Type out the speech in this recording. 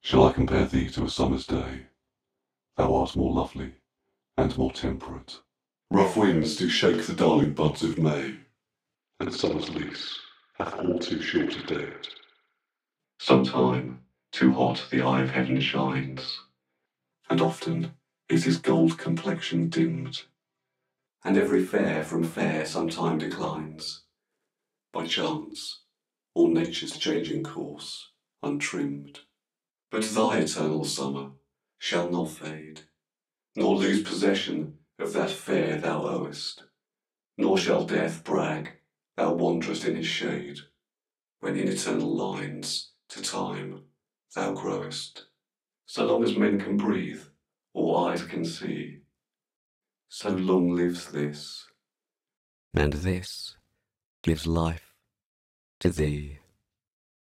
Shall I compare thee to a summer's day? Thou art more lovely and more temperate. Rough winds do shake the darling buds of May, and summer's lease hath all too short a date. Sometime too hot the eye of heaven shines, and often is his gold complexion dimmed, and every fair from fair sometime declines, by chance, or nature's changing course, untrimmed. But thy eternal summer shall not fade, nor lose possession of that fair thou owest, nor shall death brag thou wanderest in his shade, when in eternal lines to time thou growest. So long as men can breathe, or eyes can see, so long lives this, and this gives life to thee.